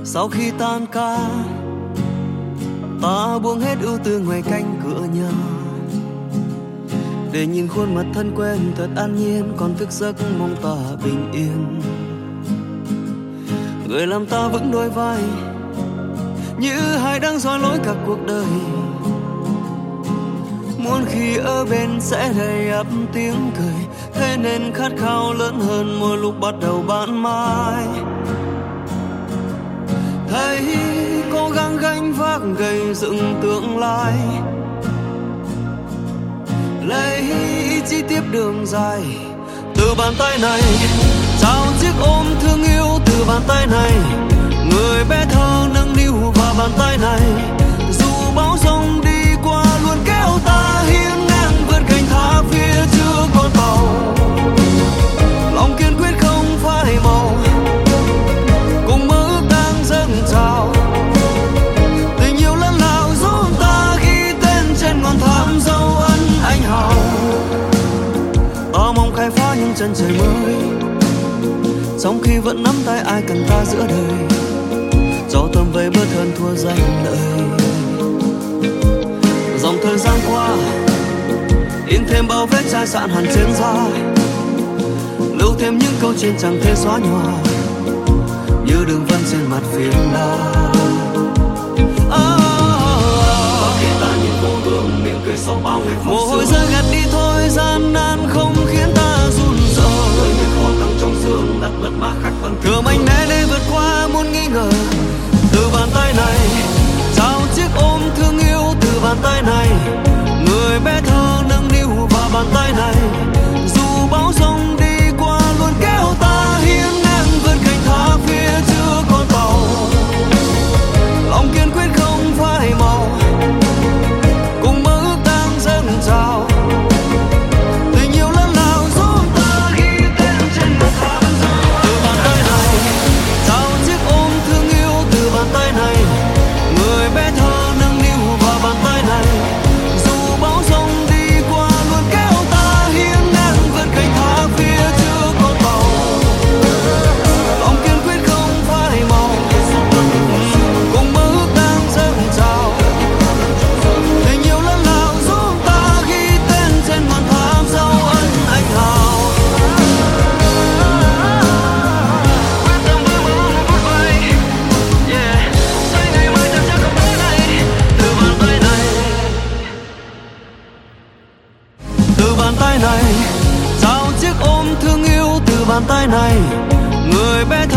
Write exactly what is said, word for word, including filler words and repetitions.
Sau khi tan ca, ta buông hết ưu tư ngoài cánh cửa nhà, để nhìn khuôn mặt thân quen thật an nhiên, còn thức giấc mong ta bình yên. Người làm ta vững đôi vai, như hai đang soi lối cả cuộc đời. Muốn khi ở bên sẽ đầy ắp tiếng cười, thế nên khát khao lớn hơn mỗi lúc bắt đầu ban mai. Thấy cố gắng gánh vác gây dựng tương lai, lấy ý chí tiếp đường dài. Từ bàn tay này trao chiếc ôm thương yêu, từ bàn tay này người bé thơ nâng niu vào bàn tay này. Dù bão giông đi qua luôn kéo ta hiên ngang vươn cánh thác phía trước con tàu. Lòng kiên quyết không phai màu, cùng mơ ước đang dâng trào. Tình yêu lớn lao giúp ta ghi tên trên ngọn thảm dấu ấn anh hào. Ta mong khai phá những chân trời mới, trong khi vẫn nắm tay ai cần ta giữa đời. Cho tâm vây bớt hơn thua danh lợi. Dòng thời gian qua in thêm bao vết chai sạn hẳn trên da, lưu thêm những câu chuyện chẳng thể xóa nhòa, như đường vân trên mặt phiến đá. Khi ta nhìn vô gương miệng cười sau bao ngày mồ hôi rơi gạt đi thôi, gian nan không khiến ta run sợ. Người như khó tăng trong xương đặt mất mát khắc bằng thừa mạnh mẽ để vượt qua muôn nghi ngờ. Từ bàn tay này trao chiếc ôm thương yêu, từ bàn tay này người bé thơ nâng niu vào bàn tay này. Dù bão giông đi qua luôn kéo ta hiên ngang vươn cánh thác phía trước con tàu. Lòng kiên quyết không phai màu, cùng mơ ước đang dâng trào. Tình yêu lớn lao giúp ta ghi tên trên mặt thảm dấu. Từ bàn tay này trao chiếc ôm thương yêu, từ bàn tay này người bé thơ nâng niu vào bàn tay này. Dù bão giông đi qua luôn kéo ta hiên ngang vươn cánh thác phía trước con tàu. Lòng kiên quyết không phai màu, cùng mơ ước đang dâng trào. Tình yêu lớn lao giúp ta ghi tên trên ngọn thảm dấu ấn anh hào. Quyết tâm bước vào một phút bay, yeah, say ngày mai ta chắc không tới đây. Từ bàn tay này, từ bàn tay này trao chiếc ôm thương yêu, từ bàn tay này người bé thơ